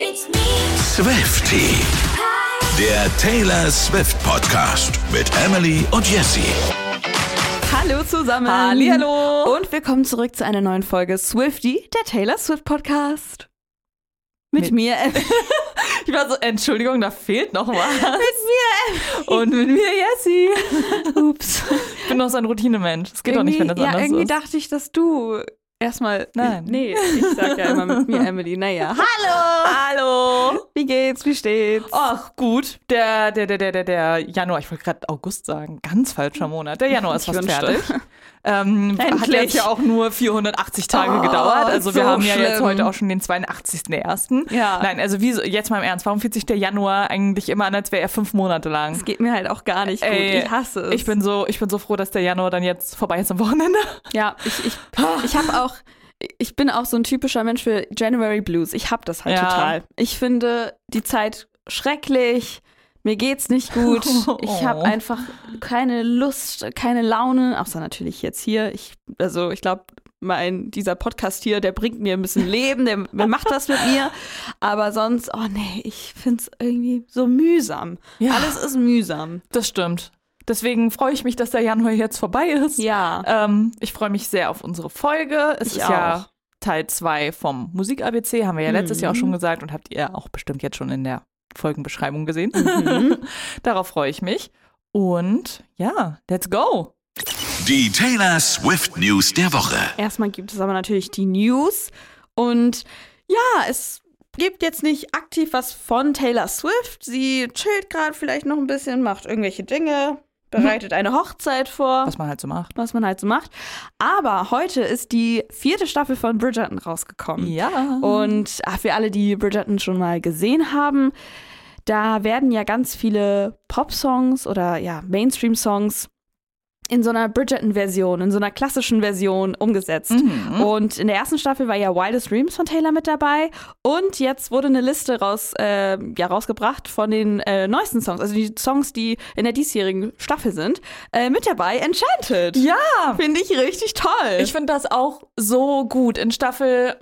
Swiftie, der Taylor Swift Podcast mit Emily und Jessie. Hallo zusammen. Hallihallo. Und willkommen zurück zu einer neuen Folge Swiftie, der Taylor Swift Podcast. Mit mir. Ich war so, Entschuldigung, da fehlt noch was. Mit mir. Und mit mir Jessie. Ups. Ich bin noch so ein Routinemensch. Es geht doch nicht, wenn das anders ist. Irgendwie dachte ich, dass du erstmal... Nein. Nee, ich sag ja immer mit mir Emily. Naja. Hallo. Wie geht's? Wie steht's? Ach, gut. Der Januar, ich wollte gerade August sagen, ganz falscher Monat. Der Januar ist Ich fast wünschte. fertig. Hat jetzt ja auch nur 480 Tage gedauert. Also wir so haben ja jetzt schlimm. heute auch schon den 82.01. Ja. Nein, also jetzt mal im Ernst, warum fühlt sich der Januar eigentlich immer an, als wäre er 5 Monate lang? Es geht mir halt auch gar nicht gut. Ey, Ich hasse es. Ich bin so froh, dass der Januar dann jetzt vorbei ist am Wochenende. Ja, ich bin auch so ein typischer Mensch für January Blues. Ich hab das halt Ja. total. Ich finde die Zeit schrecklich. Mir geht's nicht gut. Ich habe einfach keine Lust, keine Laune. Außer natürlich jetzt hier. Ich glaube, dieser Podcast hier, der bringt mir ein bisschen Leben. Der macht was mit mir. Aber sonst, oh nee, ich find's irgendwie so mühsam. Ja. Alles ist mühsam. Das stimmt. Deswegen freue ich mich, dass der Januar jetzt vorbei ist. Ja. Ich freue mich sehr auf unsere Folge. Es Ich ist ja auch. Teil 2 vom Musik-ABC, haben wir ja letztes Jahr auch schon gesagt und habt ihr auch bestimmt jetzt schon in der Folgenbeschreibung gesehen. Darauf freue ich mich. Und ja, let's go. Die Taylor Swift News der Woche. Erstmal gibt es aber natürlich die News. Und ja, es gibt jetzt nicht aktiv was von Taylor Swift. Sie chillt gerade vielleicht noch ein bisschen, macht irgendwelche Dinge, bereitet eine Hochzeit vor, Was man halt so macht. was man halt so macht. Aber heute ist die 4. Staffel von Bridgerton rausgekommen. Ja. Und für alle, die Bridgerton schon mal gesehen haben, da werden ja ganz viele Pop-Songs oder ja Mainstream-Songs in so einer Bridgerton-Version, in so einer klassischen Version umgesetzt. Und in der ersten Staffel war ja Wildest Dreams von Taylor mit dabei. Und jetzt wurde eine Liste rausgebracht von den neuesten Songs, also die Songs, die in der diesjährigen Staffel sind. Mit dabei Enchanted. Ja. Finde ich richtig toll. Ich finde das auch so gut. In Staffel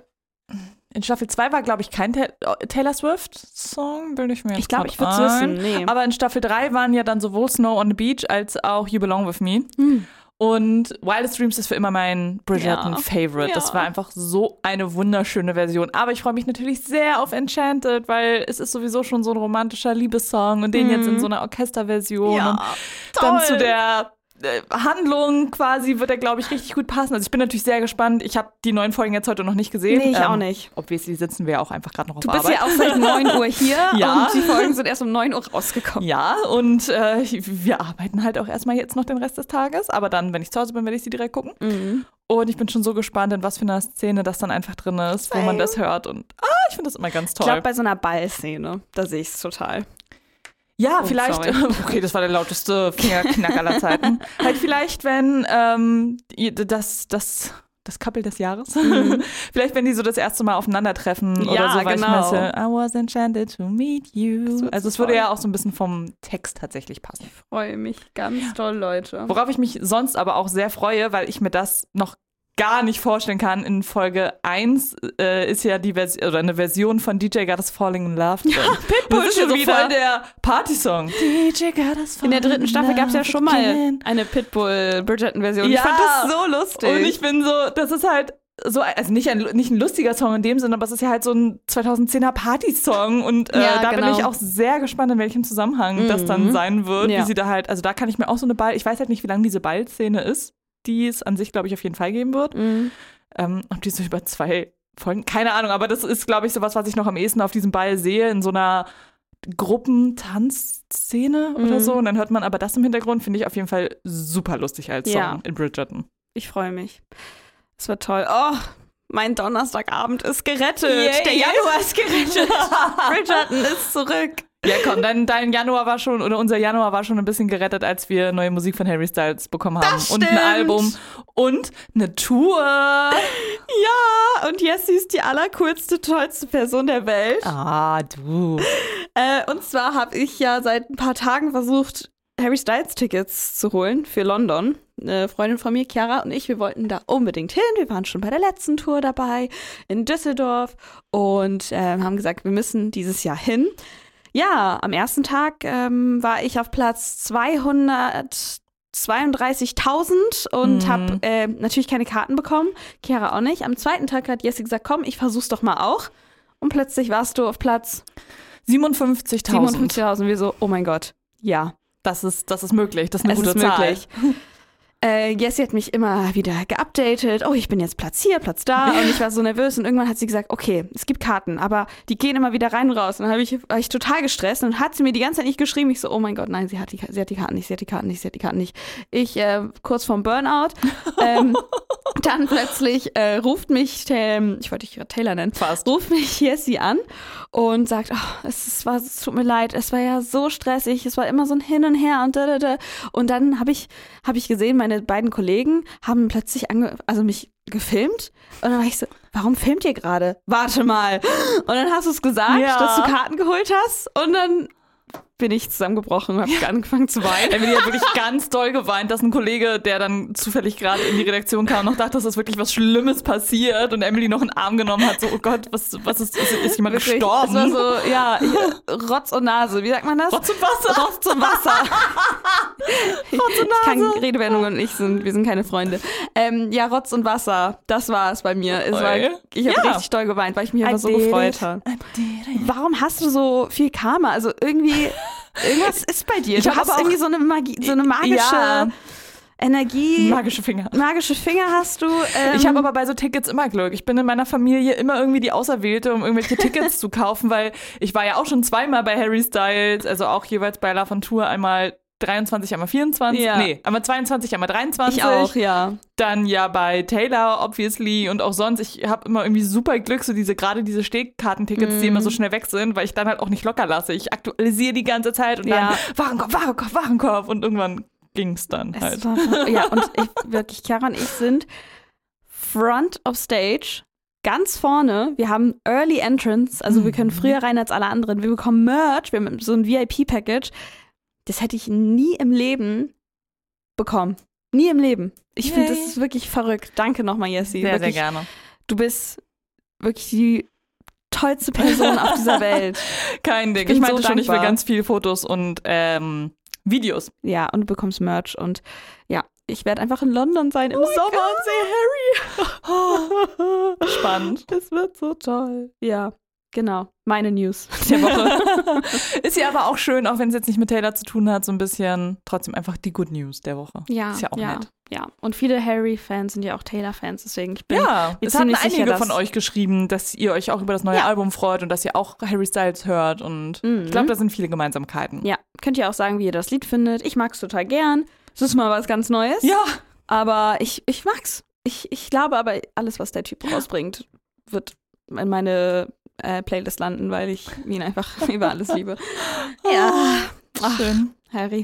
2 war, glaube ich, kein Taylor Swift-Song, bilde ich mir jetzt Ich glaube, grad ich würde es ein. wissen. Nee. Aber in Staffel 3 waren ja dann sowohl Snow on the Beach als auch You Belong With Me. Und Wildest Dreams ist für immer mein Bridgerton-Favorite. Ja. Das war einfach so eine wunderschöne Version. Aber ich freue mich natürlich sehr auf Enchanted, weil es ist sowieso schon so ein romantischer Liebessong und den jetzt in so einer Orchesterversion. Ja, und dann zu der Handlung quasi wird er, glaube ich, richtig gut passen. Also ich bin natürlich sehr gespannt. Ich habe die neuen Folgen jetzt heute noch nicht gesehen. Nee, ich auch nicht. Obviously sitzen wir auch einfach gerade noch auf Du bist Arbeit. ja auch seit 9 Uhr hier Ja. und die Folgen sind erst um 9 Uhr rausgekommen. Ja, und wir arbeiten halt auch erstmal jetzt noch den Rest des Tages. Aber dann, wenn ich zu Hause bin, werde ich sie direkt gucken. Und ich bin schon so gespannt, in was für einer Szene das dann einfach drin ist, wo man das hört. Und ich finde das immer ganz Ich toll. glaube, bei so einer Ballszene, da sehe ich es total. Ja, vielleicht, sorry. okay, das war der lauteste Fingerknack aller Zeiten. Halt vielleicht, wenn das Couple des Jahres, vielleicht, wenn die so das erste Mal aufeinandertreffen oder Ja, so, weil genau. ich messe, I was enchanted to meet you. wird Also es so würde toll. ja auch so ein bisschen vom Text tatsächlich passen. Freue mich ganz toll, Leute. Worauf ich mich sonst aber auch sehr freue, weil ich mir das noch gar nicht vorstellen kann. In Folge 1 ist ja eine Version von DJ Got Us Falling in Love drin. Pitbull das ist ja schon so wieder. voll der Partysong. DJ Got Us In der 3. Falling Staffel gab es ja Love schon mal again. eine Pitbull-Bridgerton-Version. Ja. Ich fand das so lustig. Und ich bin so, das ist halt so, also nicht ein lustiger Song in dem Sinne, aber es ist ja halt so ein 2010er Partysong und Ja, da bin genau. ich auch sehr gespannt, in welchem Zusammenhang das dann sein wird, Ja. wie sie da halt, also da kann ich mir auch so eine ich weiß halt nicht, wie lange diese Ballszene ist, die es an sich, glaube ich, auf jeden Fall geben wird. Ob die so über 2 Folgen, keine Ahnung, aber das ist, glaube ich, sowas, was ich noch am ehesten auf diesem Ball sehe, in so einer Gruppentanzszene oder so. Und dann hört man aber das im Hintergrund, finde ich auf jeden Fall super lustig als Song Ja. in Bridgerton. Ich freue mich. Es wird toll. Oh, mein Donnerstagabend ist gerettet. Yay. Der Januar ist gerettet. Bridgerton ist zurück. Ja, komm, dein Januar war schon, oder unser Januar war schon ein bisschen gerettet, als wir neue Musik von Harry Styles bekommen haben. Das und ein stimmt. Album und eine Tour. Ja, und Jessie ist die allercoolste, tollste Person der Welt. Ah, du. Und zwar habe ich ja seit ein paar Tagen versucht, Harry Styles Tickets zu holen für London. eine Freundin von mir, Chiara und ich, wir wollten da unbedingt hin. Wir waren schon bei der letzten Tour dabei in Düsseldorf und haben gesagt, wir müssen dieses Jahr hin. Ja, am ersten Tag war ich auf Platz 232.000 und habe natürlich keine Karten bekommen. Chiara auch nicht. Am zweiten Tag hat Jessie gesagt, komm, ich versuch's doch mal auch. Und plötzlich warst du auf Platz 57.000. 57.000. Wir so, oh mein Gott, ja. Das ist möglich, das ist eine gute Zahl. Möglich. Jessie hat mich immer wieder geupdatet. Oh, ich bin jetzt Platz hier, Platz da. Und ich war so nervös. Und irgendwann hat sie gesagt, okay, es gibt Karten, aber die gehen immer wieder rein und raus. Und dann war ich total gestresst. Und dann hat sie mir die ganze Zeit nicht geschrieben. Ich so, oh mein Gott, nein, sie hat die Karten nicht. Ich kurz vorm Burnout. Dann plötzlich ruft mich, ich wollte dich gerade Taylor nennen, ruft mich Jessie an und sagt, oh, es tut mir leid, es war ja so stressig, es war immer so ein Hin und Her und da. Und dann habe ich gesehen, meine beiden Kollegen haben plötzlich mich gefilmt und dann war ich so, warum filmt ihr gerade? Warte mal. Und dann hast du es gesagt, dass du Karten geholt hast und dann bin ich zusammengebrochen und habe angefangen zu weinen. Emily hat wirklich ganz doll geweint, dass ein Kollege, der dann zufällig gerade in die Redaktion kam, noch dachte, dass das wirklich was Schlimmes passiert und Emily noch einen Arm genommen hat, so, oh Gott, ist jemand gestorben? Das war so, ja, Rotz und Nase, wie sagt man das? Rotz und Wasser. Rotz und Wasser. Rotz und Nase. Redewendungen und wir sind keine Freunde. Ja, Rotz und Wasser, das war es bei mir. Ich habe richtig doll geweint, weil ich mich einfach so gefreut habe. Warum hast du so viel Karma? Also irgendwas ist bei dir. Du hast irgendwie so eine magische Energie. Magische Finger. Magische Finger hast du. Ich habe aber bei so Tickets immer Glück. Ich bin in meiner Familie immer irgendwie die Auserwählte, um irgendwelche Tickets zu kaufen, weil ich war ja auch schon zweimal bei Harry Styles, also auch jeweils bei La Fontour, einmal 23, einmal 24. Ja. Nee, einmal 22, einmal 23. Ich auch, ja. Dann ja bei Taylor, obviously, und auch sonst. Ich habe immer irgendwie super Glück, so gerade diese Stehkartentickets, die immer so schnell weg sind, weil ich dann halt auch nicht locker lasse. Ich aktualisiere die ganze Zeit und dann Warenkorb und irgendwann ging's dann halt. Ja, und Chiara und ich sind Front of Stage, ganz vorne. Wir haben Early Entrance, also wir können früher rein als alle anderen. Wir bekommen Merch, wir haben so ein VIP-Package. Das hätte ich nie im Leben bekommen. Nie im Leben. Ich finde, das ist wirklich verrückt. Danke nochmal, Jessie. Sehr, sehr gerne. Du bist wirklich die tollste Person auf dieser Welt. Kein Ding. Ich meinte schon, ich will ganz viele Fotos und Videos. Ja, und du bekommst Merch und ja, ich werde einfach in London sein im Sommer und sehe Harry. Spannend. Das wird so toll. Ja. Genau, meine News der Woche. Ist ja aber auch schön, auch wenn es jetzt nicht mit Taylor zu tun hat, so ein bisschen trotzdem einfach die Good News der Woche. Ja, ist ja auch nett. Ja, und viele Harry-Fans sind ja auch Taylor-Fans, deswegen ich bin jetzt hatten einige von euch geschrieben, dass ihr euch auch über das neue Album freut und dass ihr auch Harry Styles hört und ich glaube, da sind viele Gemeinsamkeiten. Ja, könnt ihr auch sagen, wie ihr das Lied findet. Ich mag es total gern. Es ist mal was ganz Neues. Ja. Aber ich mag's. Ich glaube aber, alles, was der Typ rausbringt, wird in meine Playlist landen, weil ich ihn einfach über alles liebe. Ja. Ach, schön. Harry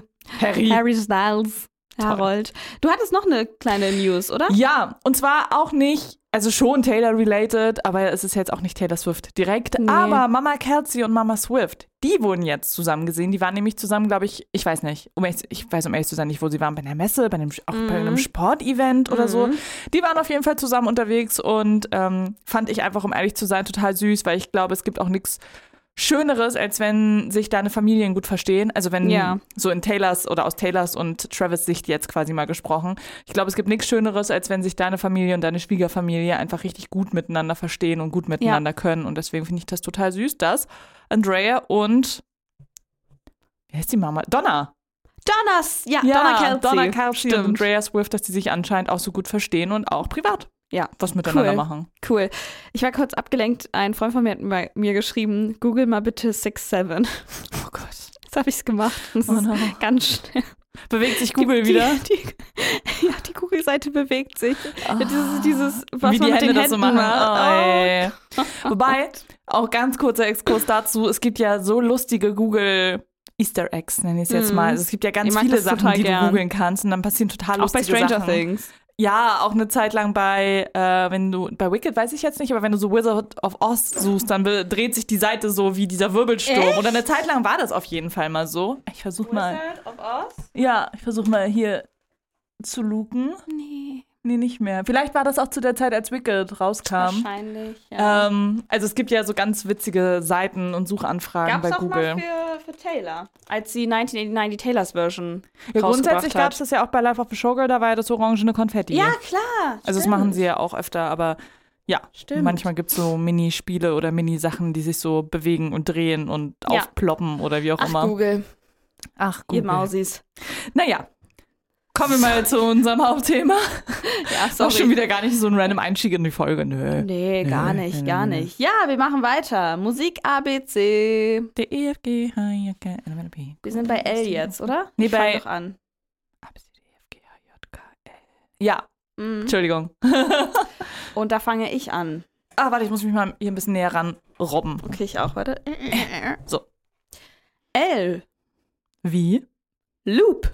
Styles. Harold. Du hattest noch eine kleine News, oder? Ja, und zwar auch nicht, also schon Taylor-related, aber es ist jetzt auch nicht Taylor Swift direkt. Nee. Aber Mama Kelsey und Mama Swift, die wurden jetzt zusammen gesehen. Die waren nämlich zusammen, glaube ich, ich weiß, um ehrlich zu sein, nicht, wo sie waren, bei einer Messe, bei einem Sportevent oder so. Die waren auf jeden Fall zusammen unterwegs und fand ich einfach, um ehrlich zu sein, total süß, weil ich glaube, es gibt auch nichts Schöneres, als wenn sich deine Familien gut verstehen. Also wenn so in Taylors oder aus Taylors und Travis Sicht jetzt quasi mal gesprochen. Ich glaube, es gibt nichts Schöneres, als wenn sich deine Familie und deine Schwiegerfamilie einfach richtig gut miteinander verstehen und gut miteinander können. Und deswegen finde ich das total süß, dass Andrea und wie heißt die Mama? Donna Kelsey und Andrea Swift, dass die sich anscheinend auch so gut verstehen und auch privat was miteinander machen. Cool. Ich war kurz abgelenkt. Ein Freund von mir hat bei mir geschrieben, google mal bitte 6'7". Oh Gott. Jetzt habe ich es gemacht. Das ist ganz schnell. Bewegt sich Google wieder? Die Google-Seite bewegt sich. Dieses was wie man die mit Hände den das so Händen machen. Oh. Wobei, auch ganz kurzer Exkurs dazu, es gibt ja so lustige Google Easter Eggs, nenne ich es jetzt mal. Also es gibt ja ganz viele Sachen, die du googeln kannst und dann passieren total lustige Sachen. Auch bei Stranger Things. Ja, auch eine Zeit lang bei Wicked weiß ich jetzt nicht, aber wenn du so Wizard of Oz suchst, dann dreht sich die Seite so wie dieser Wirbelsturm. Echt? Und eine Zeit lang war das auf jeden Fall mal so. Ich versuch mal. Wizard of Oz? Ja, ich versuch mal hier zu looken. Nee. Nee, nicht mehr. Vielleicht war das auch zu der Zeit, als Wicked rauskam. Wahrscheinlich, ja. Also es gibt ja so ganz witzige Seiten und Suchanfragen bei Google. Gab's auch mal für Taylor, als sie 1989 die Taylors Version Ja, grundsätzlich gab gab es das ja auch bei Life of the Showgirl, da war ja das orangene Konfetti. Ja, klar. Also das machen sie ja auch öfter, aber ja, Stimmt. manchmal gibt es so Minispiele oder Minisachen, die sich so bewegen und drehen und aufploppen oder wie auch immer. Google. Ach, Ihr Google. Mausis. Naja, kommen wir mal zu unserem Hauptthema. Ja, Ist auch schon wieder gar nicht so ein random Einstieg in die Folge. Nee, gar nicht. Ja, wir machen weiter. Musik ABC. D, E, F, G, H, I, K, L, M, N, P. Wir sind bei L jetzt, oder? Nee, Ich fang bei- doch an. A, B, C, D, E, F, G, H, J, K, L. Ja, Entschuldigung. Und da fange ich an. Warte, ich muss mich mal hier ein bisschen näher ran robben. Okay, ich auch, warte. So. L. Wie? Loop.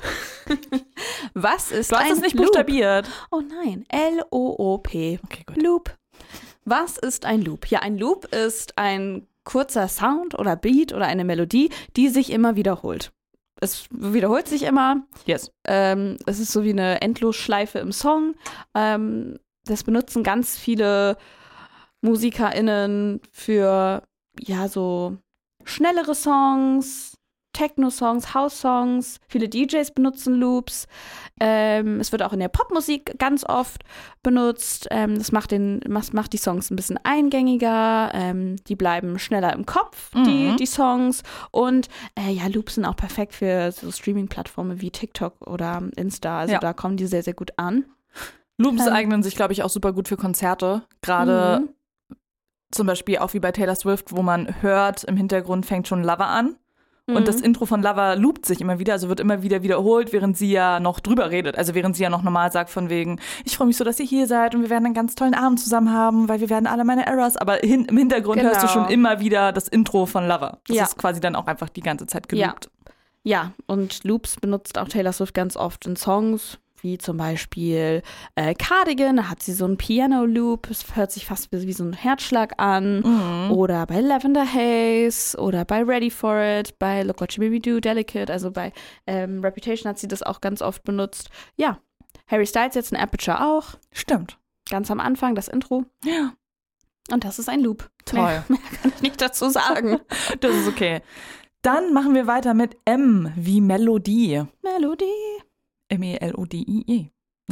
Was ist Du hast ein es nicht Loop? buchstabiert. Oh nein, L-O-O-P. Okay, gut. Loop. Was ist ein Loop? Ja, ein Loop ist ein kurzer Sound oder Beat oder eine Melodie, die sich immer wiederholt. Es wiederholt sich immer. Yes. Es ist so wie eine Endlosschleife im Song. Das benutzen ganz viele MusikerInnen für, ja, so schnellere Songs, Techno-Songs, House-Songs. Viele DJs benutzen Loops. Es wird auch in der Popmusik ganz oft benutzt. Das macht die Songs ein bisschen eingängiger. Die bleiben schneller im Kopf, die Songs. Und ja, Loops sind auch perfekt für so Streaming-Plattformen wie TikTok oder Insta. Also da kommen die sehr, sehr gut an. Loops eignen sich, glaube ich, auch super gut für Konzerte. Gerade zum Beispiel auch wie bei Taylor Swift, wo man hört, im Hintergrund fängt schon Lover an. Und das Intro von Lover loopt sich immer wieder, also wird immer wieder wiederholt, während sie ja noch drüber redet. Also während sie ja noch normal sagt von wegen, ich freue mich so, dass ihr hier seid und wir werden einen ganz tollen Abend zusammen haben, weil wir werden alle meine Errors. Aber im Hintergrund hörst du schon immer wieder das Intro von Lover. Das ist quasi dann auch einfach die ganze Zeit geloopt. Ja, und Loops benutzt auch Taylor Swift ganz oft in Songs, wie zum Beispiel Cardigan, da hat sie so einen Piano-Loop, es hört sich fast wie so ein Herzschlag an. Oder bei Lavender Haze oder bei Ready for It, bei Look What You Made Me Do, Delicate, also bei Reputation hat sie das auch ganz oft benutzt. Ja, Harry Styles jetzt in Aperture auch. Stimmt. Ganz am Anfang das Intro. Ja. Und das ist ein Loop. Toll. Mehr kann ich nicht dazu sagen. Das ist okay. Dann machen wir weiter mit M wie Melodie. Melodie. M-E-L-O-D-I-E.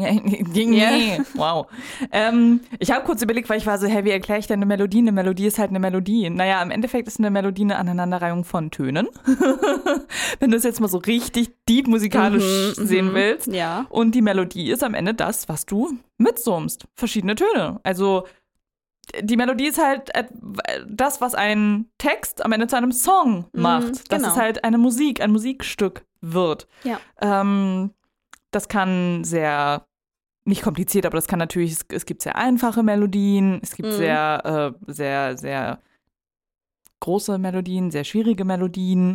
Ja. Wow. Ich habe kurz überlegt, weil ich war so, wie erkläre ich denn eine Melodie? Eine Melodie ist halt eine Melodie. Naja, im Endeffekt ist eine Melodie eine Aneinanderreihung von Tönen. Wenn du es jetzt mal so richtig deep musikalisch sehen willst. Ja. Und die Melodie ist am Ende das, was du mitsummst. Verschiedene Töne. Also die Melodie ist halt das, was ein Text am Ende zu einem Song macht. Dass es halt eine Musik, ein Musikstück wird. Ja. Das kann sehr, nicht kompliziert, aber das kann natürlich, es gibt sehr einfache Melodien, es gibt sehr, sehr große Melodien, sehr schwierige Melodien.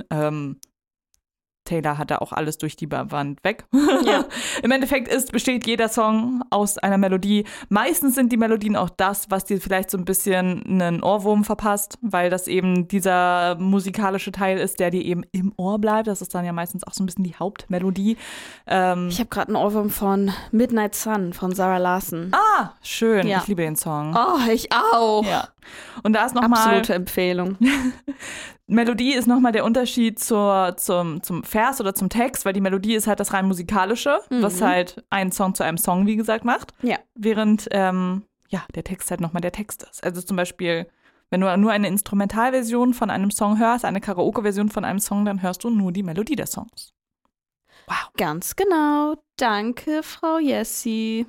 Taylor hat da auch alles durch die Wand weg. Ja. Im Endeffekt besteht jeder Song aus einer Melodie. Meistens sind die Melodien auch das, was dir vielleicht so ein bisschen einen Ohrwurm verpasst, weil das eben dieser musikalische Teil ist, der dir eben im Ohr bleibt. Das ist dann ja meistens auch so ein bisschen die Hauptmelodie. Ich habe gerade einen Ohrwurm von Midnight Sun von Sarah Larson. Ah, schön. Ja. Ich liebe den Song. Oh, ich auch. Ja. Und da ist nochmal Absolute Empfehlung. Melodie ist nochmal der Unterschied zum Vers oder zum Text, weil die Melodie ist halt das rein musikalische, was halt einen Song zu einem Song, wie gesagt, macht. Ja. Während der Text halt nochmal der Text ist. Also zum Beispiel, wenn du nur eine Instrumentalversion von einem Song hörst, eine Karaoke-Version von einem Song, dann hörst du nur die Melodie des Songs. Wow. Ganz genau. Danke, Frau Jessie.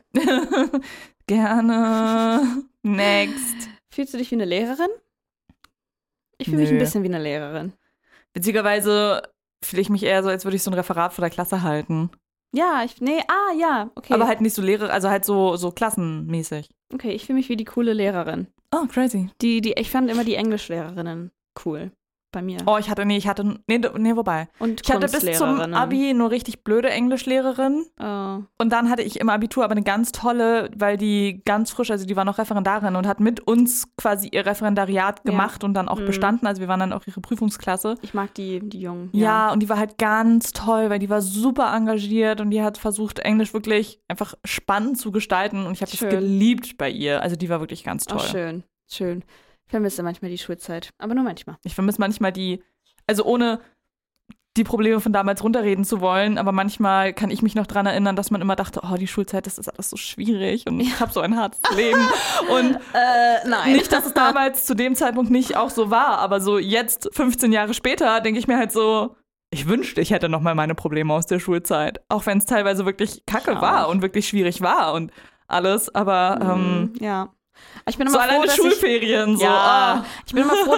Gerne. Next. Fühlst du dich wie eine Lehrerin? Ich fühle mich ein bisschen wie eine Lehrerin. Witzigerweise fühle ich mich eher so, als würde ich so ein Referat vor der Klasse halten. Ja, ja, okay. Aber halt nicht so also halt so klassenmäßig. Okay, ich fühle mich wie die coole Lehrerin. Oh, crazy. Ich fand immer die Englischlehrerinnen cool bei mir. Oh, wobei. Und ich hatte bis zum Abi nur richtig blöde Englischlehrerin. Oh. Und dann hatte ich im Abitur aber eine ganz tolle, weil die ganz frisch, also die war noch Referendarin und hat mit uns quasi ihr Referendariat gemacht und dann auch bestanden. Also wir waren dann auch ihre Prüfungsklasse. Ich mag die Jungen. Ja, und die war halt ganz toll, weil die war super engagiert und die hat versucht, Englisch wirklich einfach spannend zu gestalten. Und ich habe das geliebt bei ihr. Also die war wirklich ganz toll. Oh, schön. Ich vermisse manchmal die Schulzeit, aber nur manchmal. Ich vermisse manchmal also ohne die Probleme von damals runterreden zu wollen, aber manchmal kann ich mich noch daran erinnern, dass man immer dachte, oh, die Schulzeit, das ist alles so schwierig und ich habe so ein hartes Leben. Und nein. Nicht, dass es damals zu dem Zeitpunkt nicht auch so war, aber so jetzt, 15 Jahre später, denke ich mir halt so, ich wünschte, ich hätte noch mal meine Probleme aus der Schulzeit. Auch wenn es teilweise wirklich kacke war und wirklich schwierig war und alles, aber ja. Ich bin immer so froh, alleine Schulferien. Ich bin immer froh,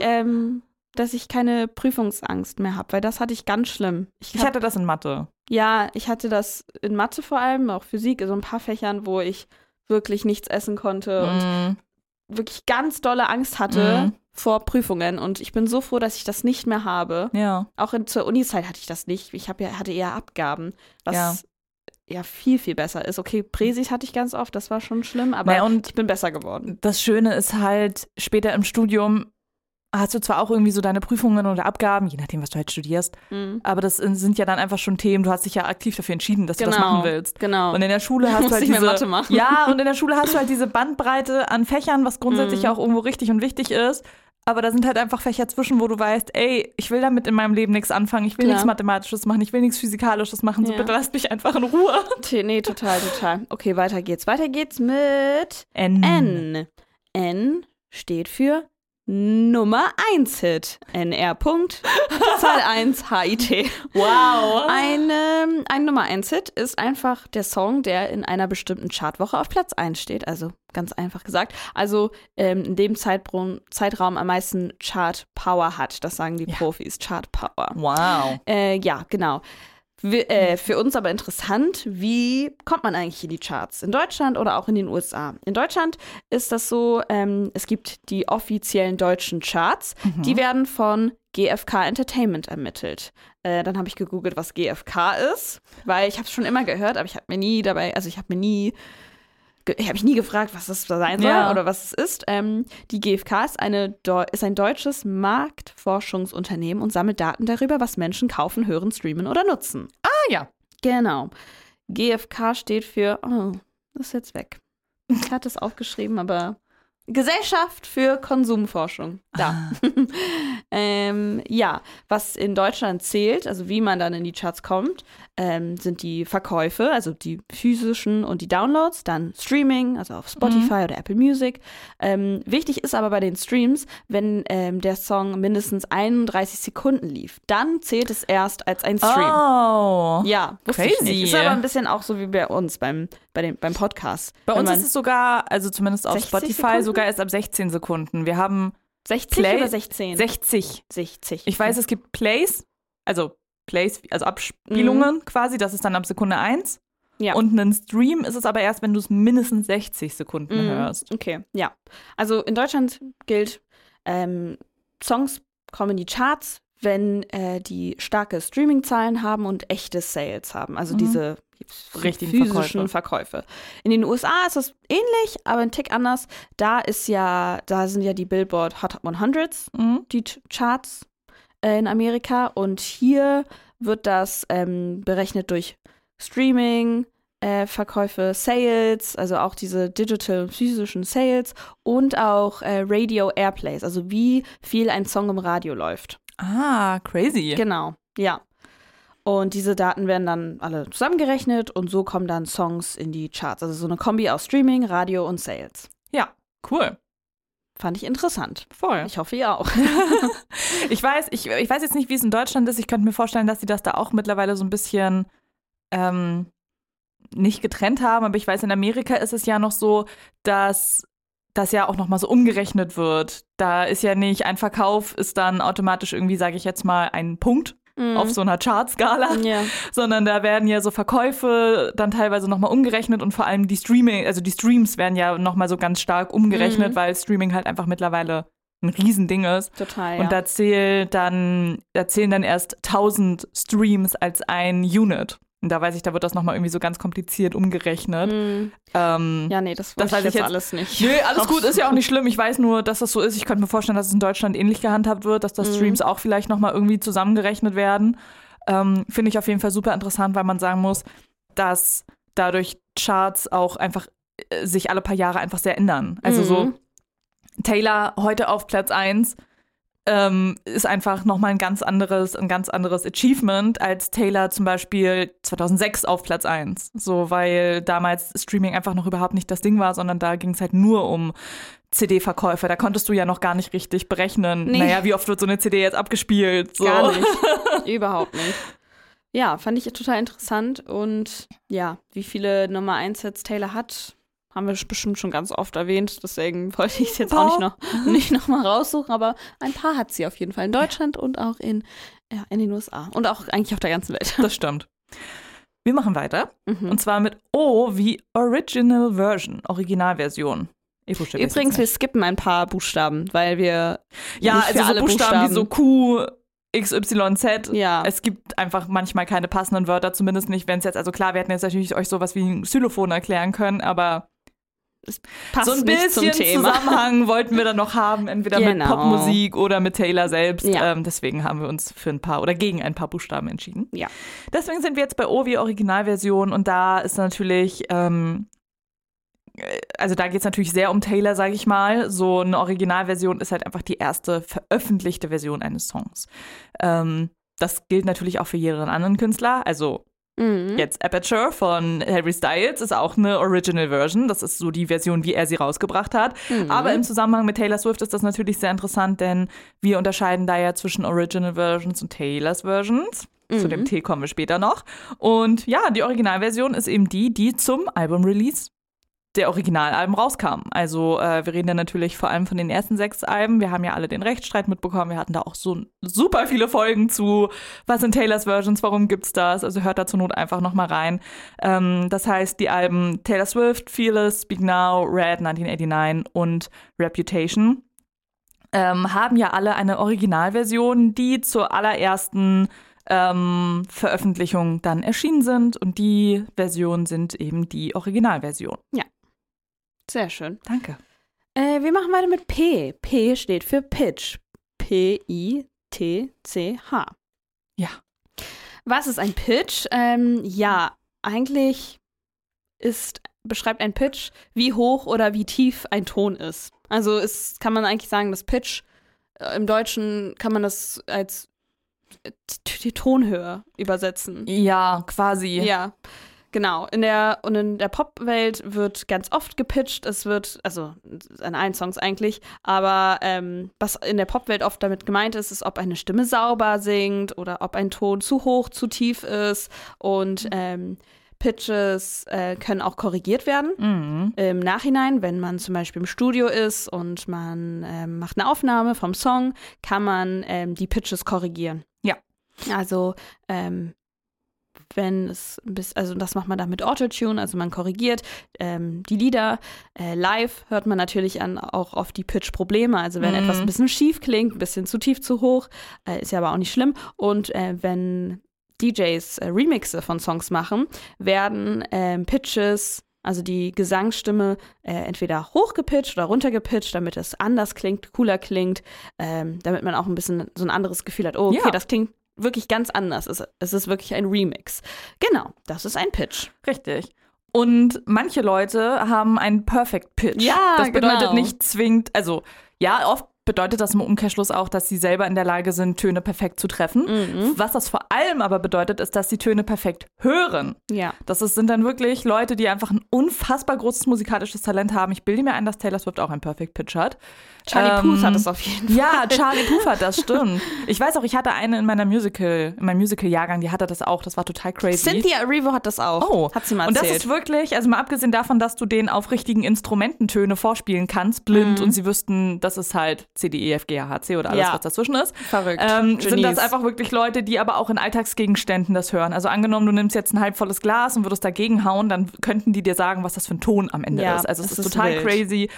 dass ich keine Prüfungsangst mehr habe, weil das hatte ich ganz schlimm. Ich hatte das in Mathe. Ja, ich hatte das in Mathe vor allem, auch Physik, so ein paar Fächern, wo ich wirklich nichts essen konnte und wirklich ganz dolle Angst hatte vor Prüfungen. Und ich bin so froh, dass ich das nicht mehr habe. Ja. Auch zur Uni-Zeit hatte ich das nicht. Ich hatte eher Abgaben, was ja viel, viel besser ist. Okay, Präsis hatte ich ganz oft, das war schon schlimm, aber ich bin besser geworden. Das Schöne ist halt, später im Studium hast du zwar auch irgendwie so deine Prüfungen oder Abgaben, je nachdem, was du halt studierst, aber das sind ja dann einfach schon Themen, du hast dich ja aktiv dafür entschieden, dass du das machen willst. Genau. Und in der Schule hast du halt diese Mathe machen. Ja, und in der Schule hast du halt diese Bandbreite an Fächern, was grundsätzlich ja auch irgendwo richtig und wichtig ist. Aber da sind halt einfach Fächer zwischen, wo du weißt, ey, ich will damit in meinem Leben nichts anfangen, ich will nichts Mathematisches machen, ich will nichts Physikalisches machen, so bitte lasst mich einfach in Ruhe. Nee, total. Okay, weiter geht's. Weiter geht's mit N. N steht für Nummer 1 Hit. NR. Zahl 1 HIT. Wow. Ein Nummer 1 Hit ist einfach der Song, der in einer bestimmten Chartwoche auf Platz 1 steht. Also ganz einfach gesagt. Also in dem Zeitraum am meisten Chart Power hat. Das sagen die Profis. Chart Power. Wow. Ja, genau. Für uns aber interessant, wie kommt man eigentlich in die Charts? In Deutschland oder auch in den USA? In Deutschland ist das so, es gibt die offiziellen deutschen Charts, die werden von GfK Entertainment ermittelt. Dann habe ich gegoogelt, was GfK ist, weil ich habe es schon immer gehört, aber ich habe mich nie gefragt, was das sein soll oder was es ist. Die GfK ist ein deutsches Marktforschungsunternehmen und sammelt Daten darüber, was Menschen kaufen, hören, streamen oder nutzen. Ah, ja. Genau. GfK steht für, das ist jetzt weg. Ich hatte es aufgeschrieben, aber Gesellschaft für Konsumforschung. Da. Was in Deutschland zählt, also wie man dann in die Charts kommt, sind die Verkäufe, also die physischen und die Downloads, dann Streaming, also auf Spotify oder Apple Music. Wichtig ist aber bei den Streams, wenn der Song mindestens 31 Sekunden lief, dann zählt es erst als ein Stream. Oh. Ja, crazy. Ist aber ein bisschen auch so wie bei uns beim Podcast. Bei uns ist es sogar, also zumindest auf Spotify, Sekunden? sogar erst ab 16 Sekunden. Wir haben 60 oder 16? 60. 60. Ich weiß, es gibt Plays, also Abspielungen quasi, das ist dann ab Sekunde 1. Ja. Und ein Stream ist es aber erst, wenn du es mindestens 60 Sekunden hörst. Okay, ja. Also in Deutschland gilt, Songs kommen in die Charts, wenn die starke Streaming-Zahlen haben und echte Sales haben. Also diese richtigen physischen Verkäufe. In den USA ist es ähnlich, aber ein Tick anders. Da sind ja die Billboard Hot 100s, die Charts in Amerika. Und hier wird das berechnet durch Streaming, Verkäufe, Sales, also auch diese digital physischen Sales und auch Radio Airplays, also wie viel ein Song im Radio läuft. Ah, crazy. Genau, ja. Und diese Daten werden dann alle zusammengerechnet und so kommen dann Songs in die Charts. Also so eine Kombi aus Streaming, Radio und Sales. Ja, cool. Fand ich interessant. Voll. Ich hoffe, ihr auch. Ich weiß jetzt nicht, wie es in Deutschland ist. Ich könnte mir vorstellen, dass sie das da auch mittlerweile so ein bisschen nicht getrennt haben. Aber ich weiß, in Amerika ist es ja noch so, dass das ja auch nochmal so umgerechnet wird. Da ist ja nicht, ein Verkauf ist dann automatisch irgendwie, sage ich jetzt mal, ein Punkt auf so einer Chartskala, sondern da werden ja so Verkäufe dann teilweise nochmal umgerechnet und vor allem die Streams werden ja nochmal so ganz stark umgerechnet, weil Streaming halt einfach mittlerweile ein Riesending ist. Total, Und da zählen dann erst 1000 Streams als ein Unit. Und da weiß ich, da wird das nochmal irgendwie so ganz kompliziert umgerechnet. Ja, nee, das weiß ich jetzt alles nicht. Nö, alles gut, ist ja auch nicht schlimm. Ich weiß nur, dass das so ist. Ich könnte mir vorstellen, dass es in Deutschland ähnlich gehandhabt wird, dass da Streams auch vielleicht nochmal irgendwie zusammengerechnet werden. Finde ich auf jeden Fall super interessant, weil man sagen muss, dass dadurch Charts auch einfach sich alle paar Jahre einfach sehr ändern. Also so Taylor heute auf Platz 1 ist einfach nochmal ein ganz anderes Achievement als Taylor zum Beispiel 2006 auf Platz 1. So, weil damals Streaming einfach noch überhaupt nicht das Ding war, sondern da ging es halt nur um CD-Verkäufe. Da konntest du ja noch gar nicht richtig berechnen, wie oft wird so eine CD jetzt abgespielt. So. Gar nicht, überhaupt nicht. Ja, fand ich total interessant und ja, wie viele Nummer 1 Hits Taylor hat, haben wir bestimmt schon ganz oft erwähnt, deswegen wollte ich es jetzt auch nicht noch mal raussuchen, aber ein paar hat sie auf jeden Fall in Deutschland und auch in den USA und auch eigentlich auf der ganzen Welt. Das stimmt. Wir machen weiter und zwar mit O wie Original Version, Originalversion. Übrigens, wir skippen ein paar Buchstaben, weil wir nicht für alle Buchstaben wie so Q, XYZ. Ja. Es gibt einfach manchmal keine passenden Wörter, zumindest nicht, wenn es jetzt, also klar, wir hätten jetzt natürlich euch sowas wie ein Xylophon erklären können, aber es passt so ein nicht bisschen zum Thema. Zusammenhang wollten wir dann noch haben, entweder mit Popmusik oder mit Taylor selbst. Ja. Deswegen haben wir uns für ein paar oder gegen ein paar Buchstaben entschieden. Ja. Deswegen sind wir jetzt bei O wie Originalversion und da ist natürlich, also da geht es natürlich sehr um Taylor, sage ich mal. So eine Originalversion ist halt einfach die erste veröffentlichte Version eines Songs. Das gilt natürlich auch für jeden anderen Künstler, also jetzt Aperture von Harry Styles ist auch eine Original Version. Das ist so die Version, wie er sie rausgebracht hat. Aber im Zusammenhang mit Taylor Swift ist das natürlich sehr interessant, denn wir unterscheiden da ja zwischen Original Versions und Taylors Versions. Zu dem T kommen wir später noch. Und ja, die Originalversion ist eben die zum Album-Release der Originalalben rauskam. Also wir reden dann natürlich vor allem von den ersten 6 Alben. Wir haben ja alle den Rechtsstreit mitbekommen. Wir hatten da auch so super viele Folgen zu, was sind Taylors Versions, warum gibt's das? Also hört da zur Not einfach nochmal rein. Das heißt, die Alben Taylor Swift, Fearless, Speak Now, Red 1989 und Reputation haben ja alle eine Originalversion, die zur allerersten Veröffentlichung dann erschienen sind. Und die Versionen sind eben die Originalversion. Ja. Sehr schön. Danke. Wir machen weiter mit P. P steht für Pitch. P-I-T-C-H. Ja. Was ist ein Pitch? Eigentlich beschreibt ein Pitch, wie hoch oder wie tief ein Ton ist. Also kann man eigentlich sagen, das Pitch, im Deutschen kann man das als die Tonhöhe übersetzen. Ja, quasi. Ja. Genau, in der Popwelt wird ganz oft gepitcht, also an allen Songs eigentlich, aber was in der Popwelt oft damit gemeint ist, ob eine Stimme sauber singt oder ob ein Ton zu hoch, zu tief ist und Pitches können auch korrigiert werden im Nachhinein, wenn man zum Beispiel im Studio ist und man macht eine Aufnahme vom Song, kann man die Pitches korrigieren. Ja. Also das macht man dann mit Autotune, also man korrigiert die Lieder. Live hört man natürlich auch oft die Pitch-Probleme, also wenn etwas ein bisschen schief klingt, ein bisschen zu tief, zu hoch, ist ja aber auch nicht schlimm. Und wenn DJs Remixe von Songs machen, werden Pitches, also die Gesangsstimme, entweder hochgepitcht oder runtergepitcht, damit es anders klingt, cooler klingt, damit man auch ein bisschen so ein anderes Gefühl hat, das klingt wirklich ganz anders. Es ist wirklich ein Remix. Genau, das ist ein Pitch. Richtig. Und manche Leute haben einen Perfect Pitch. Ja, das bedeutet nicht zwingend, also ja, oft bedeutet das im Umkehrschluss auch, dass sie selber in der Lage sind, Töne perfekt zu treffen. Was das vor allem aber bedeutet, ist, dass sie Töne perfekt hören. Ja. Sind dann wirklich Leute, die einfach ein unfassbar großes musikalisches Talent haben. Ich bilde mir ein, dass Taylor Swift auch einen Perfect Pitch hat. Charlie Puth hat es auf jeden Fall. Ja, Charlie Puth hat das, stimmt. Ich weiß auch, ich hatte eine in meinem Musical-Jahrgang, die hatte das auch. Das war total crazy. Cynthia Erivo hat das auch. Oh. Hat sie mal erzählt. Und das ist wirklich, also mal abgesehen davon, dass du denen auf richtigen Instrumenten Töne vorspielen kannst, blind, und sie wüssten, das ist halt C, D, E, F, G, H, H, C oder alles, was dazwischen ist. Verrückt. Sind das einfach wirklich Leute, die aber auch in Alltagsgegenständen das hören. Also angenommen, du nimmst jetzt ein halbvolles Glas und würdest dagegen hauen, dann könnten die dir sagen, was das für ein Ton am Ende ist. Also es ist total crazy.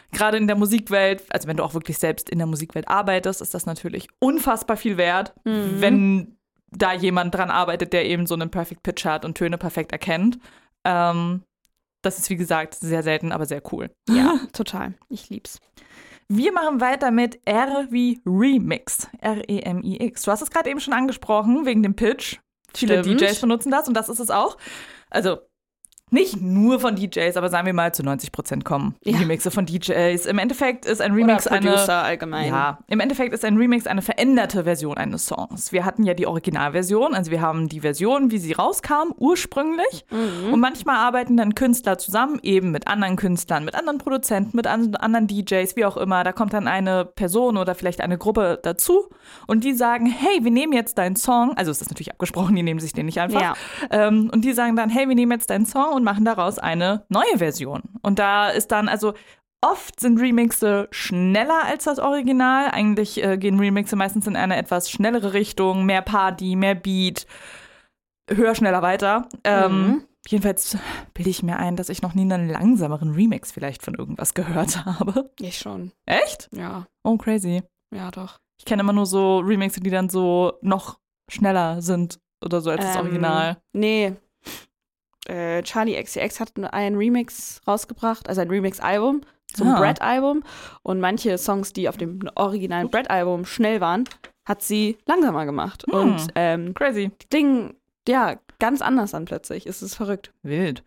gerade in der Musikwelt, also wenn du auch wirklich selbst in der Musikwelt arbeitest, ist das natürlich unfassbar viel wert, wenn da jemand dran arbeitet, der eben so einen Perfect Pitch hat und Töne perfekt erkennt. Das ist, wie gesagt, sehr selten, aber sehr cool. Ja, total. Ich lieb's. Wir machen weiter mit R wie Remix. R-E-M-I-X. Du hast es gerade eben schon angesprochen, wegen dem Pitch. Viele DJs benutzen das und das ist es auch. Also nicht nur von DJs, aber sagen wir mal zu 90% kommen Remixe von DJs. Im Endeffekt ist ein Remix allgemein. Ja, im Endeffekt ist ein Remix eine veränderte Version eines Songs. Wir hatten ja die Originalversion, also wir haben die Version, wie sie rauskam, ursprünglich. Und manchmal arbeiten dann Künstler zusammen, eben mit anderen Künstlern, mit anderen Produzenten, mit anderen DJs, wie auch immer. Da kommt dann eine Person oder vielleicht eine Gruppe dazu und die sagen, hey, wir nehmen jetzt deinen Song, also es ist natürlich abgesprochen, die nehmen sich den nicht einfach. Ja. Und die sagen dann, hey, wir nehmen jetzt deinen Song und machen daraus eine neue Version. Und da ist dann, also oft sind Remixe schneller als das Original. Eigentlich gehen Remixe meistens in eine etwas schnellere Richtung, mehr Party, mehr Beat, höher, schneller, weiter. Jedenfalls bilde ich mir ein, dass ich noch nie einen langsameren Remix vielleicht von irgendwas gehört habe. Ich schon. Echt? Ja. Oh, crazy. Ja, doch. Ich kenne immer nur so Remixe, die dann so noch schneller sind oder so als das Original. Nee. Charli XCX hat einen Remix rausgebracht, also ein Remix-Album zum Bread-Album. Und manche Songs, die auf dem originalen Bread-Album schnell waren, hat sie langsamer gemacht. Und crazy. Die klingen, ja, ganz anders dann plötzlich. Es ist verrückt. Wild.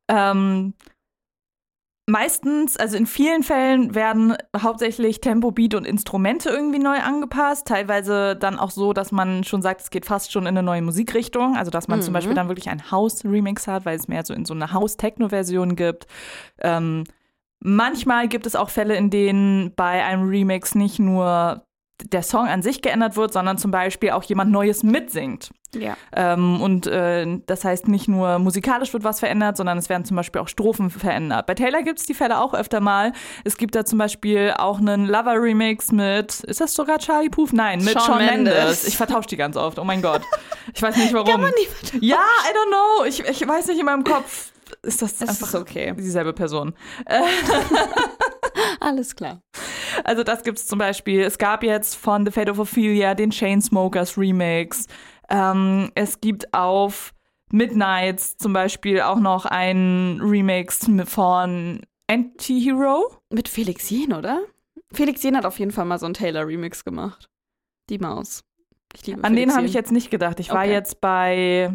Meistens, also in vielen Fällen werden hauptsächlich Tempo, Beat und Instrumente irgendwie neu angepasst. Teilweise dann auch so, dass man schon sagt, es geht fast schon in eine neue Musikrichtung. Also dass man zum Beispiel dann wirklich einen House-Remix hat, weil es mehr so in so eine House-Techno-Version gibt. Manchmal gibt es auch Fälle, in denen bei einem Remix nicht nur der Song an sich geändert wird, sondern zum Beispiel auch jemand Neues mitsingt. Ja. Das heißt, nicht nur musikalisch wird was verändert, sondern es werden zum Beispiel auch Strophen verändert. Bei Taylor gibt es die Fälle auch öfter mal. Es gibt da zum Beispiel auch einen Lover-Remix mit, ist das sogar Charlie Puth? Nein, mit Shawn Mendes. Ich vertausche die ganz oft, oh mein Gott. Ich weiß nicht, warum. Kann man die vertauschen? Ja, I don't know. Ich weiß nicht, in meinem Kopf ist das einfach okay. Dieselbe Person. Alles klar. Also das gibt es zum Beispiel. Es gab jetzt von The Fate of Ophelia den Chainsmokers Remix. Es gibt auf Midnights zum Beispiel auch noch einen Remix von Anti-Hero. Mit Felix Jähn, oder? Felix Jähn hat auf jeden Fall mal so einen Taylor-Remix gemacht. Die Maus. Ich liebe An den habe ich jetzt nicht gedacht. Ich war jetzt bei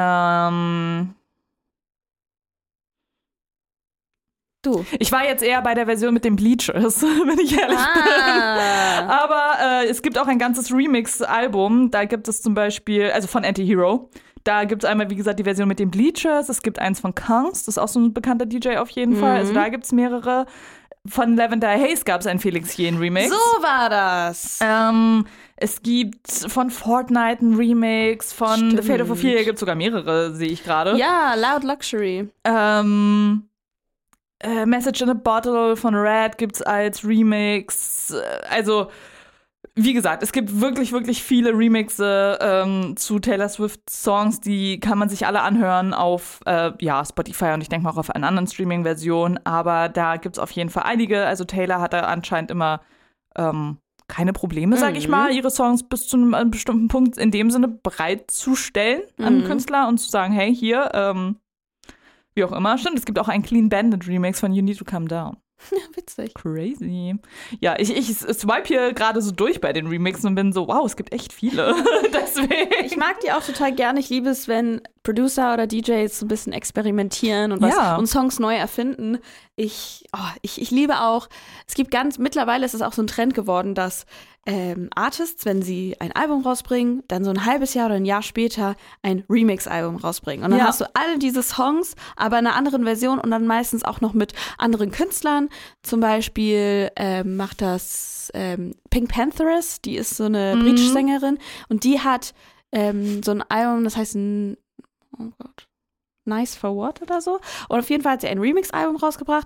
Ich war jetzt eher bei der Version mit den Bleachers, wenn ich ehrlich bin. Aber es gibt auch ein ganzes Remix-Album. Da gibt es zum Beispiel, also von Anti-Hero. Da gibt es einmal, wie gesagt, die Version mit den Bleachers. Es gibt eins von Kungs, das ist auch so ein bekannter DJ auf jeden Fall. Also da gibt es mehrere. Von Lavender Haze gab es einen Felix Jähn Remix. So war das. Es gibt von Fortnite einen Remix. Von The Fate of Ophelia gibt es sogar mehrere, sehe ich gerade. Ja, Loud Luxury. Message in a Bottle von Red gibt's als Remix. Also, wie gesagt, es gibt wirklich, wirklich viele Remixe zu Taylor Swift-Songs, die kann man sich alle anhören auf Spotify und ich denke mal auch auf einer anderen Streaming-Version. Aber da gibt's auf jeden Fall einige. Also Taylor hat da anscheinend immer keine Probleme, sag ich mal, ihre Songs bis zu einem bestimmten Punkt in dem Sinne bereitzustellen an Künstler und zu sagen, hey, hier, wie auch immer. Stimmt, es gibt auch einen Clean Bandit Remix von You Need to Calm Down. Ja, witzig. Crazy. Ja, ich swipe hier gerade so durch bei den Remixen und bin so, wow, es gibt echt viele. Deswegen. Ich mag die auch total gerne. Ich liebe es, wenn Producer oder DJs so ein bisschen experimentieren und Songs neu erfinden. Ich liebe auch, mittlerweile ist es auch so ein Trend geworden, dass Artists, wenn sie ein Album rausbringen, dann so ein halbes Jahr oder ein Jahr später ein Remix-Album rausbringen. Und dann hast du alle diese Songs, aber in einer anderen Version und dann meistens auch noch mit anderen Künstlern. Zum Beispiel macht das Pink Pantheress, die ist so eine Breach-Sängerin und die hat so ein Album, das heißt Nice for What oder so. Und auf jeden Fall hat sie ein Remix-Album rausgebracht.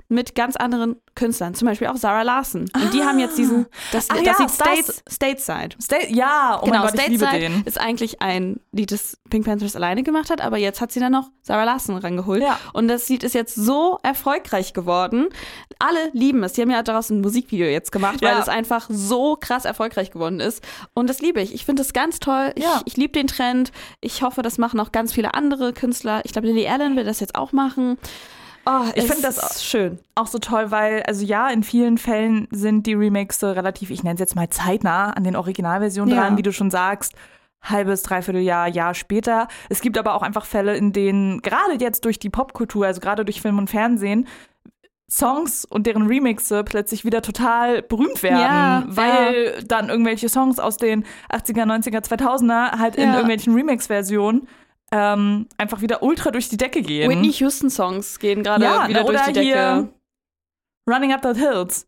mit ganz anderen Künstlern, zum Beispiel auch Sarah Larson. Und die haben jetzt diesen, das sieht Stateside. Oh mein Gott, ich liebe den. Ist eigentlich ein Lied, das Pink Panthers alleine gemacht hat, aber jetzt hat sie dann noch Sarah Larson rangeholt. Ja. Und das Lied ist jetzt so erfolgreich geworden. Alle lieben es. Die haben ja daraus ein Musikvideo jetzt gemacht, weil es einfach so krass erfolgreich geworden ist. Und das liebe ich. Ich finde es ganz toll. Ich liebe den Trend. Ich hoffe, das machen auch ganz viele andere Künstler. Ich glaube, Lily Allen will das jetzt auch machen. Oh, ich finde das schön. Auch so toll, weil, also in vielen Fällen sind die Remixe relativ, ich nenne es jetzt mal zeitnah an den Originalversionen dran, wie du schon sagst, halbes, dreiviertel Jahr später. Es gibt aber auch einfach Fälle, in denen gerade jetzt durch die Popkultur, also gerade durch Film und Fernsehen, Songs und deren Remixe plötzlich wieder total berühmt werden, weil dann irgendwelche Songs aus den 80er, 90er, 2000er halt in irgendwelchen Remix-Versionen einfach wieder ultra durch die Decke gehen. Whitney Houston-Songs gehen gerade wieder durch die Decke. Hier Running Up That Hills.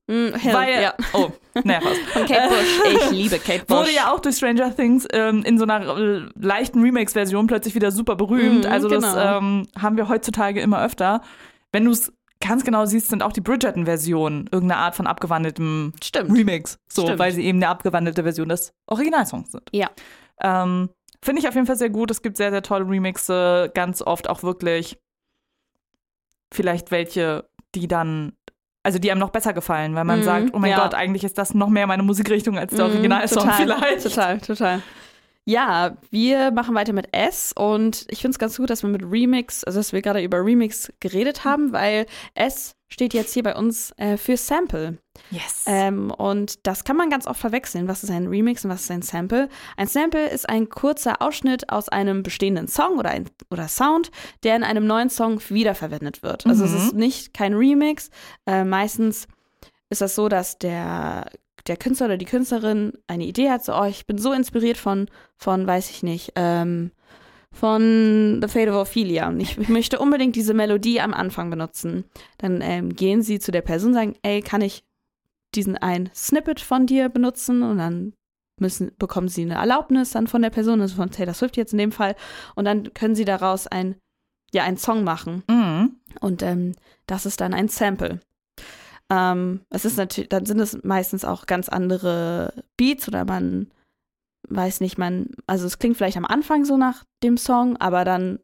Von Kate Bush. Ich liebe Kate Bush. Wurde ja auch durch Stranger Things in so einer leichten Remix-Version plötzlich wieder super berühmt. Also das haben wir heutzutage immer öfter. Wenn du es ganz genau siehst, sind auch die Bridgerton-Versionen irgendeine Art von abgewandeltem Remix. Weil sie eben eine abgewandelte Version des Originalsongs sind. Ja. Finde ich auf jeden Fall sehr gut. Es gibt sehr, sehr tolle Remixe. Ganz oft auch wirklich vielleicht welche, die einem noch besser gefallen, weil man sagt, oh mein Gott, eigentlich ist das noch mehr meine Musikrichtung als der Originalsong vielleicht. Total. Ja, wir machen weiter mit S und ich finde es ganz gut, dass wir gerade über Remix geredet haben, weil S steht jetzt hier bei uns für Sample. Yes. Und das kann man ganz oft verwechseln. Was ist ein Remix und was ist ein Sample? Ein Sample ist ein kurzer Ausschnitt aus einem bestehenden Song oder Sound, der in einem neuen Song wiederverwendet wird. Also es ist kein Remix. Meistens ist das so, dass der Künstler oder die Künstlerin eine Idee hat, so, ich bin so inspiriert von weiß ich nicht, von The Fate of Ophelia. Und ich möchte unbedingt diese Melodie am Anfang benutzen. Dann gehen sie zu der Person und sagen, kann ich ein Snippet von dir benutzen? Und dann bekommen sie eine Erlaubnis dann von der Person, also von Taylor Swift jetzt in dem Fall. Und dann können sie daraus einen Song machen. Und das ist dann ein Sample. Es ist natürlich, dann sind es meistens auch ganz andere Beats oder man weiß nicht, also es klingt vielleicht am Anfang so nach dem Song, aber dann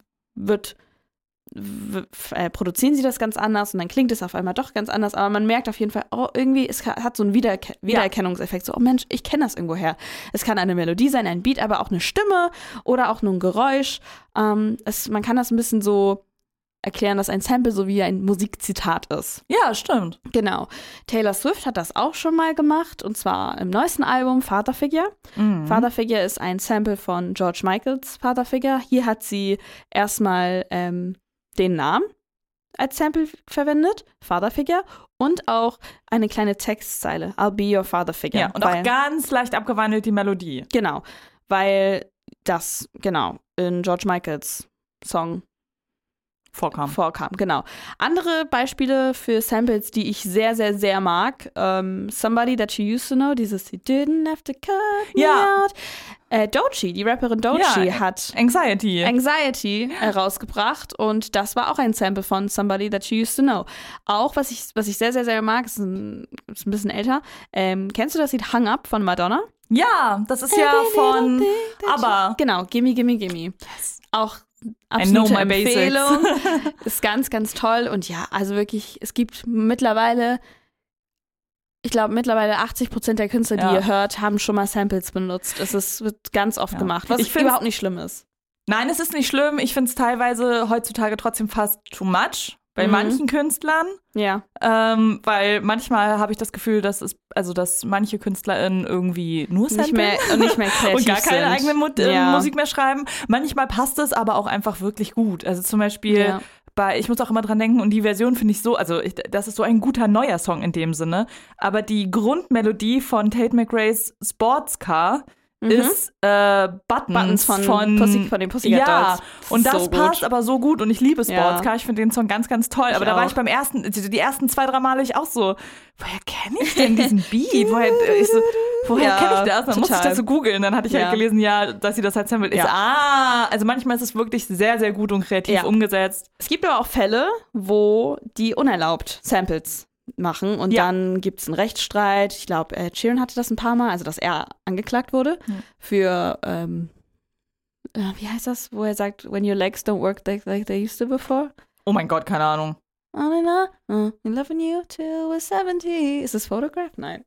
produzieren sie das ganz anders und dann klingt es auf einmal doch ganz anders, aber man merkt auf jeden Fall, irgendwie, es hat so einen Wiedererkennungseffekt, so, oh Mensch, ich kenne das irgendwoher. Es kann eine Melodie sein, ein Beat, aber auch eine Stimme oder auch nur ein Geräusch. Man kann das ein bisschen so erklären, dass ein Sample so wie ein Musikzitat ist. Ja, stimmt. Genau. Taylor Swift hat das auch schon mal gemacht, und zwar im neuesten Album Father Figure. Father Figure ist ein Sample von George Michaels Father Figure. Hier hat sie erstmal den Namen als Sample verwendet, Father Figure, und auch eine kleine Textzeile, I'll be your father figure. Ja, und auch ganz leicht abgewandelt die Melodie. Genau, weil das, in George Michaels Song vorkam, genau. Andere Beispiele für Samples, die ich sehr, sehr, sehr mag. Somebody That You Used to Know, dieses You Didn't Have to Cut Me Out. Doechii, die Rapperin Doechii hat Anxiety herausgebracht, und das war auch ein Sample von Somebody That You Used to Know. Auch, was ich sehr, sehr, sehr mag, ist ein bisschen älter. Kennst du das Lied Hung Up von Madonna? Ja, das ist ja von ABBA. Genau, Gimme, Gimme, Gimme. Yes. Auch absolute Empfehlung. Ist ganz, ganz toll. Und ja, also wirklich, es gibt mittlerweile 80% der Künstler, die ihr hört, haben schon mal Samples benutzt. Wird ganz oft gemacht, was überhaupt nicht schlimm ist. Nein, es ist nicht schlimm. Ich finde es teilweise heutzutage trotzdem fast too much bei manchen Künstlern. Ja. Weil manchmal habe ich das Gefühl, dass manche KünstlerInnen irgendwie nur samplen nicht mehr kreativ und gar keine sind. eigene Musik mehr schreiben. Manchmal passt es aber auch einfach wirklich gut. Also zum Beispiel ich muss auch immer dran denken, und die Version finde ich so, das ist so ein guter neuer Song in dem Sinne, aber die Grundmelodie von Tate McRae's Sports Car ist Buttons von den Pussycat Dolls. Und das so passt gut. aber so gut und ich liebe Sportscar. Ich finde den Song ganz, ganz toll. Aber da war auch. ich beim die ersten 2-3 Male ich auch so, woher kenne ich denn diesen Beat? Woher kenne ich das? Dann musste ich das so googeln. Dann hatte ich halt gelesen, dass sie das halt sampled. Also manchmal ist es wirklich sehr, sehr gut und kreativ umgesetzt. Es gibt aber auch Fälle, wo die unerlaubt Samples machen und dann gibt es einen Rechtsstreit. Ich glaube, Sheeran hatte das ein paar Mal, also dass er angeklagt wurde für, wie heißt das, wo er sagt, when your legs don't work like they used to before? Oh mein Gott, keine Ahnung. I'm loving you till we're 70. Ist das Photograph? Nein.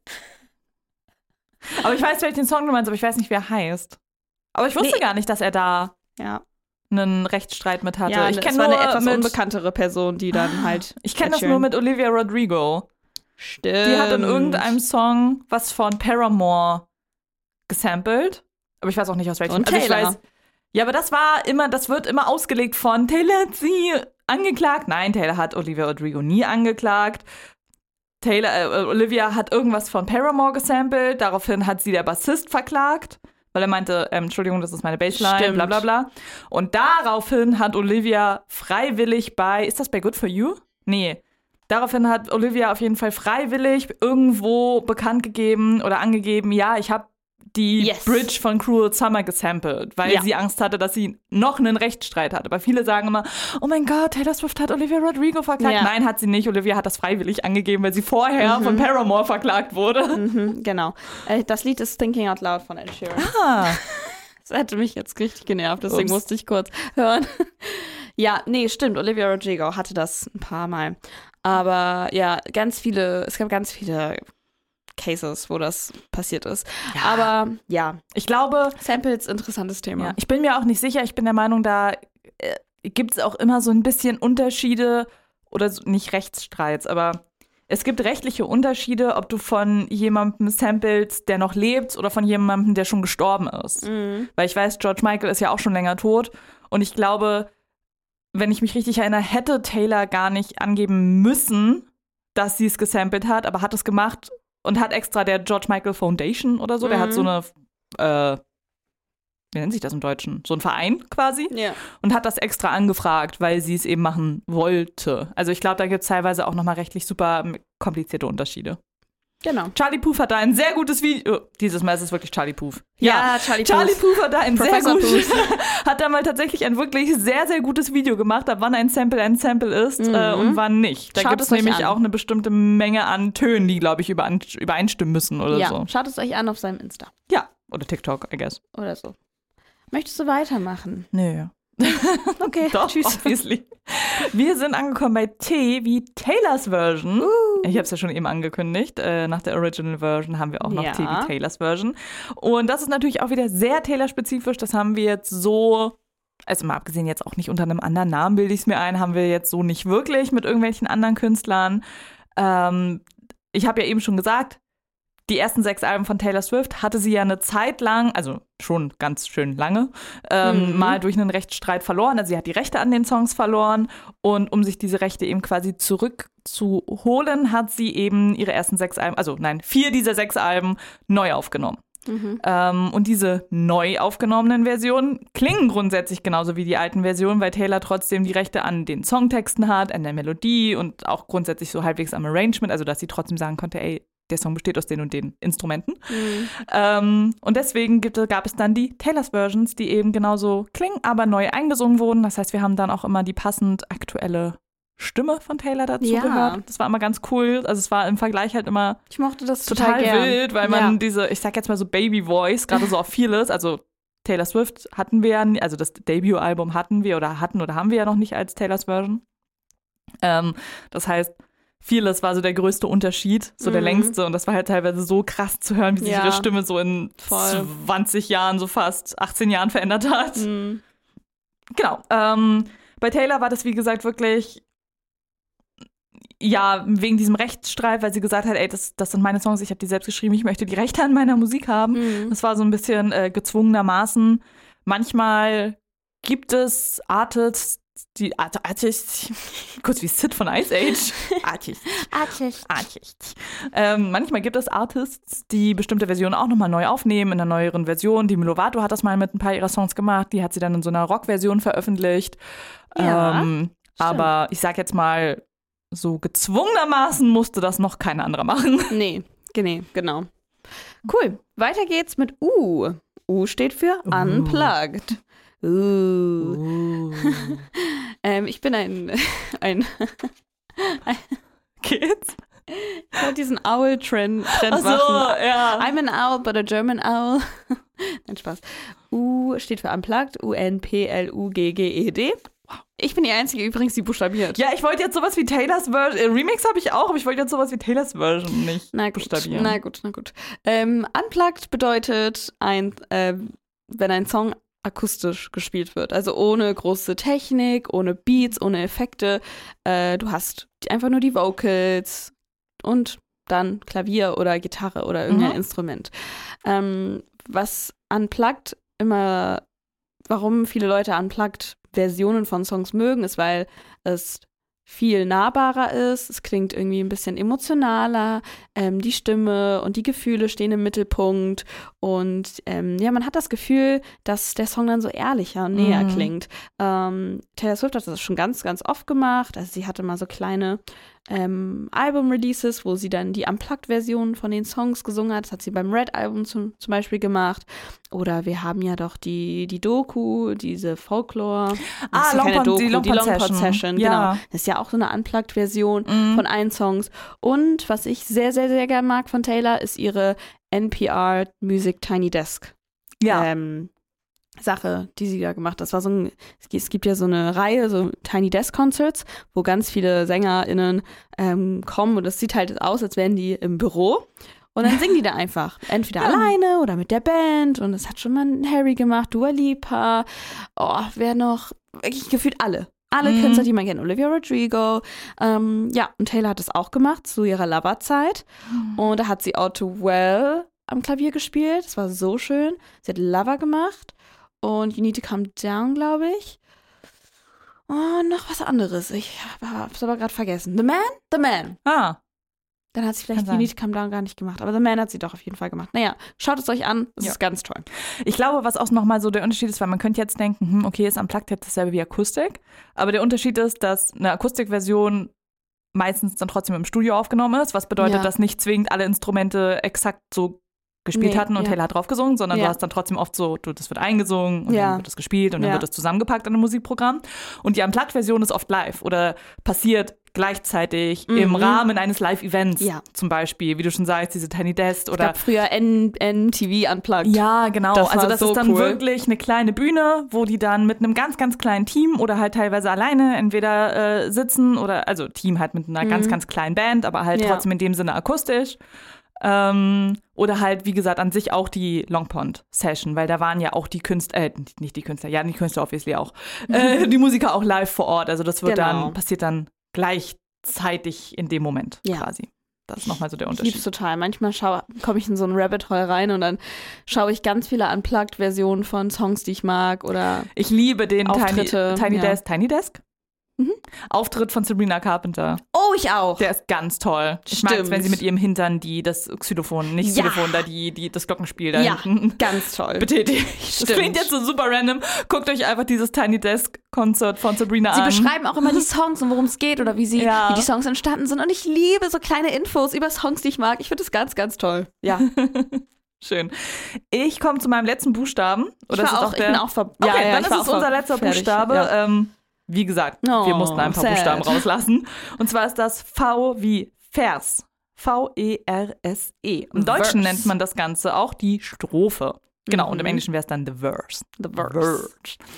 Aber ich weiß, welchen Song du meinst, aber ich weiß nicht, wie er heißt. Aber ich wusste gar nicht, dass er da einen Rechtsstreit mit hatte. Ja, ich kenne nur nur eine etwas unbekanntere Person, die dann halt. Ich kenne das nur mit Olivia Rodrigo. Stimmt. Die hat in irgendeinem Song was von Paramore gesampelt. Aber ich weiß auch nicht, aus welchem. Und Taylor. Ich weiß, ja, aber das wird immer ausgelegt von Taylor hat sie angeklagt. Nein, Taylor hat Olivia Rodrigo nie angeklagt. Olivia hat irgendwas von Paramore gesampelt. Daraufhin hat sie der Bassist verklagt, weil er meinte, Entschuldigung, das ist meine Bassline, bla bla bla. Und daraufhin hat Olivia freiwillig ist das bei Good For You? Nee. Daraufhin hat Olivia auf jeden Fall freiwillig irgendwo bekannt gegeben oder angegeben, ja, ich habe die Bridge von Cruel Summer gesampelt, weil sie Angst hatte, dass sie noch einen Rechtsstreit hat. Aber viele sagen immer, oh mein Gott, Taylor Swift hat Olivia Rodrigo verklagt. Ja. Nein, hat sie nicht. Olivia hat das freiwillig angegeben, weil sie vorher von Paramore verklagt wurde. Genau. Das Lied ist Thinking Out Loud von Ed Sheeran. Das hätte mich jetzt richtig genervt, deswegen musste ich kurz hören. Ja, nee, stimmt. Olivia Rodrigo hatte das ein paar Mal. Aber ja, es gab ganz viele Cases, wo das passiert ist. Ja. Aber ja, ich glaube, Samples, interessantes Thema. Ja, ich bin mir auch nicht sicher. Ich bin der Meinung, da gibt es auch immer so ein bisschen Unterschiede oder so, nicht Rechtsstreits, aber es gibt rechtliche Unterschiede, ob du von jemandem samplest, der noch lebt oder von jemandem, der schon gestorben ist. Weil ich weiß, George Michael ist ja auch schon länger tot und ich glaube, wenn ich mich richtig erinnere, hätte Taylor gar nicht angeben müssen, dass sie es gesampelt hat, aber hat es gemacht und hat extra der George Michael Foundation oder so, der hat so eine, wie nennt sich das im Deutschen? So ein Verein quasi. Ja. Und hat das extra angefragt, weil sie es eben machen wollte. Also ich glaube, da gibt es teilweise auch nochmal rechtlich super komplizierte Unterschiede. Genau. Charlie Puth hat da ein sehr gutes Video. Oh, dieses Mal ist es wirklich Charlie Puth. Ja, Charlie Puth hat da ein hat da mal tatsächlich ein wirklich sehr, sehr gutes Video gemacht, ab wann ein Sample ist und wann nicht. Da gibt es nämlich auch eine bestimmte Menge an Tönen, die, glaube ich, übereinstimmen müssen oder so. Schaut es euch an auf seinem Insta. Ja, oder TikTok, I guess. Oder so. Möchtest du weitermachen? Nö. Okay, doch, tschüss. Obviously. Wir sind angekommen bei T wie Taylors Version. Ich habe es ja schon eben angekündigt. Nach der Original Version haben wir auch noch T wie Taylors Version. Und das ist natürlich auch wieder sehr Taylor-spezifisch. Das haben wir jetzt so, also mal abgesehen jetzt auch nicht unter einem anderen Namen, bilde ich es mir ein, haben wir jetzt so nicht wirklich mit irgendwelchen anderen Künstlern. Ich habe ja eben schon gesagt, die ersten 6 Alben von Taylor Swift hatte sie ja eine Zeit lang, also schon ganz schön lange, mal durch einen Rechtsstreit verloren. Also sie hat die Rechte an den Songs verloren und um sich diese Rechte eben quasi zurückzuholen, hat sie eben ihre ersten 6 Alben, 4 dieser 6 Alben neu aufgenommen. Und diese neu aufgenommenen Versionen klingen grundsätzlich genauso wie die alten Versionen, weil Taylor trotzdem die Rechte an den Songtexten hat, an der Melodie und auch grundsätzlich so halbwegs am Arrangement, also dass sie trotzdem sagen konnte, ey, der Song besteht aus den und den Instrumenten. Und deswegen gab es dann die Taylor's Versions, die eben genauso klingen, aber neu eingesungen wurden. Das heißt, wir haben dann auch immer die passend aktuelle Stimme von Taylor dazu gehört. Das war immer ganz cool. Also es war im Vergleich halt immer ich mochte das total wild, weil man diese, ich sag jetzt mal so Baby-Voice, gerade so auf vieles, also Taylor Swift hatten wir ja, also das Debüt-Album hatten wir oder haben wir ja noch nicht als Taylor's Version. Das heißt, vieles war so der größte Unterschied, so der längste. Und das war halt teilweise so krass zu hören, wie sich ihre Stimme so in 20 Jahren, so fast 18 Jahren verändert hat. Genau. Bei Taylor war das, wie gesagt, wirklich, ja, wegen diesem Rechtsstreit, weil sie gesagt hat, ey, das sind meine Songs, ich habe die selbst geschrieben, ich möchte die Rechte an meiner Musik haben. Das war so ein bisschen gezwungenermaßen. Manchmal gibt es Artists, kurz wie Sid von Ice Age. Artists. Manchmal gibt es Artists, die bestimmte Versionen auch nochmal neu aufnehmen, in einer neueren Version. Demi Lovato hat das mal mit ein paar ihrer Songs gemacht. Die hat sie dann in so einer Rock-Version veröffentlicht. Ja, aber ich sag jetzt mal, so gezwungenermaßen musste das noch kein anderer machen. Nee, genau. Cool. Weiter geht's mit U. U steht für Unplugged. Ich bin ein Geht's? Ich wollte diesen Owl-Trend machen. Ja. I'm an owl, but a German owl. Nein, Spaß. U steht für Unplugged. U-N-P-L-U-G-G-E-D. Ich bin die Einzige übrigens, die buchstabiert. Ja, ich wollte jetzt sowas wie Taylors Version. Remix habe ich auch, aber ich wollte jetzt sowas wie Taylors Version nicht buchstabieren. Na gut. Unplugged bedeutet, wenn ein Song akustisch gespielt wird. Also ohne große Technik, ohne Beats, ohne Effekte. Du hast einfach nur die Vocals und dann Klavier oder Gitarre oder irgendein Instrument. Was Unplugged immer, warum viele Leute Unplugged Versionen von Songs mögen, ist, weil es viel nahbarer ist, es klingt irgendwie ein bisschen emotionaler, die Stimme und die Gefühle stehen im Mittelpunkt und man hat das Gefühl, dass der Song dann so ehrlicher und näher klingt. Taylor Swift hat das schon ganz, ganz oft gemacht, also sie hatte mal so kleine Album-Releases, wo sie dann die Unplugged-Version von den Songs gesungen hat. Das hat sie beim Red-Album zum Beispiel gemacht. Oder wir haben ja doch die Doku, diese Folklore. Die Longpod-Session. Genau. Das ist ja auch so eine Unplugged-Version von allen Songs. Und was ich sehr, sehr, sehr gerne mag von Taylor, ist ihre NPR Music Tiny Desk. Ja. Sache, die sie da gemacht hat. Das war es gibt ja so eine Reihe, so Tiny Desk Concerts, wo ganz viele SängerInnen kommen und das sieht halt aus, als wären die im Büro und dann singen die da einfach. Entweder alleine oder mit der Band und das hat schon mal Harry gemacht, Dua Lipa, wer noch? Wirklich gefühlt alle. Alle Künstler, die man kennt. Olivia Rodrigo. Und Taylor hat das auch gemacht zu ihrer Lover-Zeit. Und da hat sie All Too Well am Klavier gespielt. Das war so schön. Sie hat Lover gemacht. Und You Need to Calm Down, glaube ich. Und noch was anderes. Ich hab's aber gerade vergessen. The Man. Ah. Dann hat sie vielleicht You Need to Calm Down gar nicht gemacht. Aber The Man hat sie doch auf jeden Fall gemacht. Naja, schaut es euch an. Es ist ganz toll. Ich glaube, was auch nochmal so der Unterschied ist, weil man könnte jetzt denken, okay, ist Unplugged jetzt dasselbe wie Akustik. Aber der Unterschied ist, dass eine Akustikversion meistens dann trotzdem im Studio aufgenommen ist. Was bedeutet, dass nicht zwingend alle Instrumente exakt so gespielt hatten und Taylor hat drauf gesungen, sondern du hast dann trotzdem oft so, das wird eingesungen und dann wird das gespielt und dann wird das zusammengepackt in einem Musikprogramm. Und die Unplugged-Version ist oft live oder passiert gleichzeitig im Rahmen eines Live-Events zum Beispiel, wie du schon sagst, diese Tiny Desk oder... Es gab früher NTV Unplugged. Ja, genau. Also das so ist dann cool. Wirklich eine kleine Bühne, wo die dann mit einem ganz, ganz kleinen Team oder halt teilweise alleine entweder sitzen oder, also Team halt mit einer ganz, ganz kleinen Band, aber halt trotzdem in dem Sinne akustisch. Oder halt, wie gesagt, an sich auch die Longpond-Session, weil da waren ja auch die Künstler, nicht die Künstler, ja, die Künstler obviously auch, die Musiker auch live vor Ort. Also das wird passiert dann gleichzeitig in dem Moment quasi. Das ist nochmal so der Unterschied. Ich lieb's total. Manchmal komme ich in so ein Rabbit Hole rein und dann schaue ich ganz viele Unplugged-Versionen von Songs, die ich mag oder ich liebe den Auftritte. Tiny Desk? Auftritt von Sabrina Carpenter. Oh, ich auch. Der ist ganz toll. Ich mag es, wenn sie mit ihrem Hintern das Xylophon, nicht Xylophon, da das Glockenspiel da hinten. Ganz toll. Betätigt. Das klingt jetzt so super random. Guckt euch einfach dieses Tiny Desk Konzert von Sabrina an. Sie beschreiben auch immer die Songs und worum es geht oder wie die Songs entstanden sind. Und ich liebe so kleine Infos über Songs, die ich mag. Ich finde das ganz, ganz toll. Ja. Schön. Ich komme zu meinem letzten Buchstaben. Oder ich bin auch Okay, dann ist es unser letzter Buchstabe. Ja. Wie gesagt, wir mussten ein paar Buchstaben rauslassen. Und zwar ist das V wie Vers. V-E-R-S-E. Im Deutschen nennt man das Ganze auch die Strophe. Genau, und im Englischen wäre es dann the verse. The verse.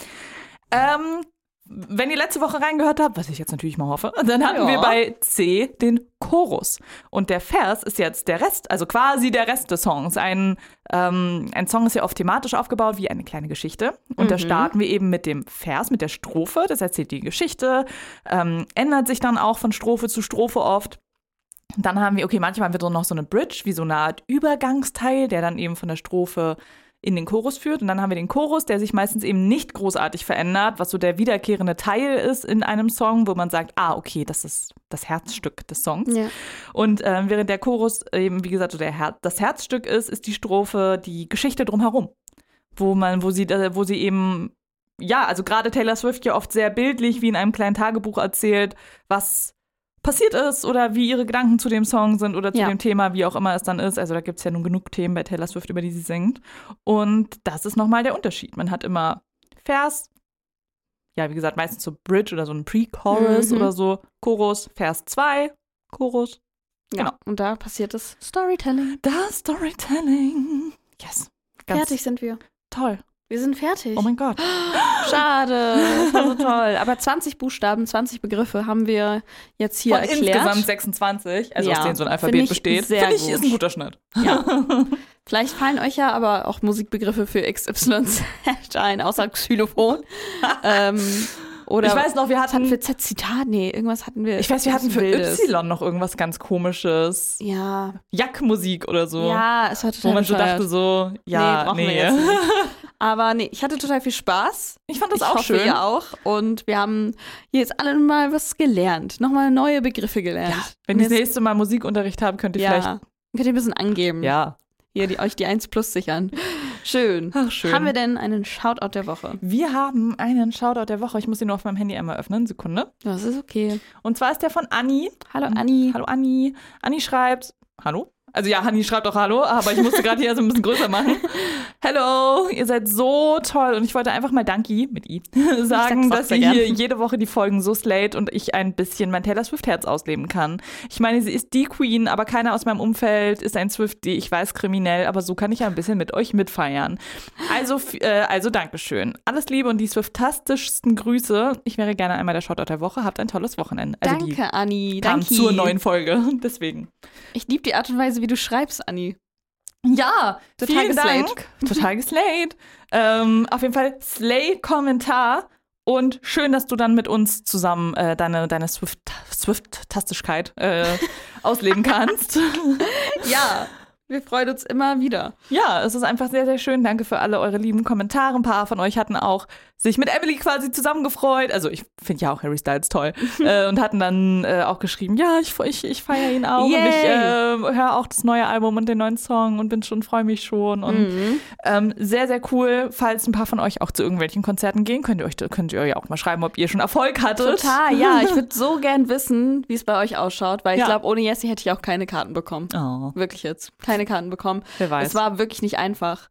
Wenn ihr letzte Woche reingehört habt, was ich jetzt natürlich mal hoffe, dann hatten wir bei C den Chorus. Und der Vers ist jetzt der Rest, also quasi der Rest des Songs. Ein Song ist ja oft thematisch aufgebaut wie eine kleine Geschichte. Und da starten wir eben mit dem Vers, mit der Strophe. Das erzählt die Geschichte, ändert sich dann auch von Strophe zu Strophe oft. Dann haben wir, manchmal haben wir noch so eine Bridge, wie so eine Art Übergangsteil, der dann eben von der Strophe in den Chorus führt. Und dann haben wir den Chorus, der sich meistens eben nicht großartig verändert, was so der wiederkehrende Teil ist in einem Song, wo man sagt, okay, das ist das Herzstück des Songs. Ja. Und während der Chorus eben, wie gesagt, so das Herzstück ist die Strophe, die Geschichte drumherum. Wo sie eben, ja, also gerade Taylor Swift ja oft sehr bildlich wie in einem kleinen Tagebuch erzählt, was passiert ist oder wie ihre Gedanken zu dem Song sind oder zu dem Thema, wie auch immer es dann ist. Also da gibt es ja nun genug Themen bei Taylor Swift, über die sie singt. Und das ist nochmal der Unterschied. Man hat immer Vers, ja, wie gesagt, meistens so Bridge oder so ein Pre-Chorus oder so, Chorus, Vers 2, Chorus. Ja, Genau. und da passiert das Storytelling. Das Storytelling. Yes. Fertig sind wir. Toll. Wir sind fertig. Oh mein Gott. Schade, das war so toll. Aber 20 Buchstaben, 20 Begriffe haben wir jetzt hier Von erklärt. Insgesamt 26, also aus denen so ein Alphabet besteht. Finde ich, ist ein guter Schnitt. Ja. Vielleicht fallen euch ja aber auch Musikbegriffe für XYZ ein, außer Xylophon. Oder ich weiß noch, wir hatten für Z-Zitat, irgendwas hatten wir. Ich weiß, wir hatten für Wildes. Y noch irgendwas ganz Komisches. Ja. Jack-Musik oder so. Ja, es war total wo man so dachte so, brauchen wir jetzt nicht. Aber ich hatte total viel Spaß. Ich fand das auch schön. Ihr auch. Und wir haben hier jetzt alle mal was gelernt. Nochmal neue Begriffe gelernt. Ja, wenn ich das nächste Mal Musikunterricht habe, könnt ihr vielleicht... Könnt ihr ein bisschen angeben. Ja. Hier euch die 1+ sichern. Schön. Ach, schön. Haben wir denn einen Shoutout der Woche? Wir haben einen Shoutout der Woche. Ich muss ihn nur auf meinem Handy einmal öffnen. Sekunde. Das ist okay. Und zwar ist der von Anni. Hallo Anni. Hallo Anni. Anni schreibt... Hallo? Also ja, Hanni schreibt auch Hallo, aber ich musste gerade hier so ein bisschen größer machen. Hello, ihr seid so toll und ich wollte einfach mal Danki mit I sagen, dass ihr hier jede Woche die Folgen so slayt und ich ein bisschen mein Taylor Swift-Herz ausleben kann. Ich meine, sie ist die Queen, aber keiner aus meinem Umfeld ist ein Swiftie. Ich weiß, kriminell, aber so kann ich ja ein bisschen mit euch mitfeiern. Also Dankeschön. Alles Liebe und die swiftastischsten Grüße. Ich wäre gerne einmal der Shoutout der Woche. Habt ein tolles Wochenende. Also danke, Anni. Kam Danke. zur neuen Folge, deswegen. Ich liebe die Art und Weise, wie du schreibst, Anni. Ja, total geslayt. Total geslayt. Auf jeden Fall Slay-Kommentar und schön, dass du dann mit uns zusammen deine Swift-Tastigkeit ausleben kannst. Ja, wir freuen uns immer wieder. Ja, es ist einfach sehr, sehr schön. Danke für alle eure lieben Kommentare. Ein paar von euch hatten auch sich mit Emily quasi zusammengefreut. Also ich finde ja auch Harry Styles toll. Und hatten dann auch geschrieben, ja, ich feiere ihn auch. Yay. Und ich höre auch das neue Album und den neuen Song und freue mich schon. Und sehr, sehr cool. Falls ein paar von euch auch zu irgendwelchen Konzerten gehen, könnt ihr ja auch mal schreiben, ob ihr schon Erfolg hattet. Total, ja. Ich würde so gern wissen, wie es bei euch ausschaut, weil ich glaube, ohne Jessie hätte ich auch keine Karten bekommen. Oh. Wirklich jetzt. Keine Karten bekommen. Wer weiß. Es war wirklich nicht einfach.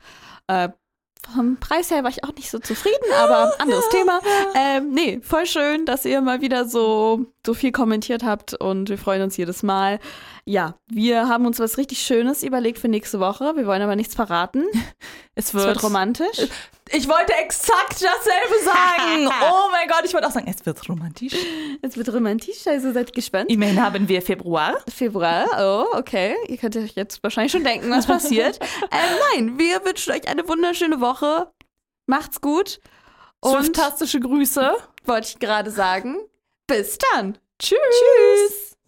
Vom Preis her war ich auch nicht so zufrieden, aber anderes Thema. Nee, voll schön, dass ihr mal wieder so viel kommentiert habt und wir freuen uns jedes Mal. Ja, wir haben uns was richtig Schönes überlegt für nächste Woche. Wir wollen aber nichts verraten. Es wird romantisch. Ich wollte exakt dasselbe sagen. Oh mein Gott, ich wollte auch sagen, es wird romantisch. Es wird romantisch, also seid gespannt. Immerhin haben wir Februar. Oh, okay. Ihr könnt euch jetzt wahrscheinlich schon denken, was passiert. Nein, wir wünschen euch eine wunderschöne Woche. Macht's gut. Und Fantastische Grüße. wollte ich gerade sagen. Bis dann. Tschüss.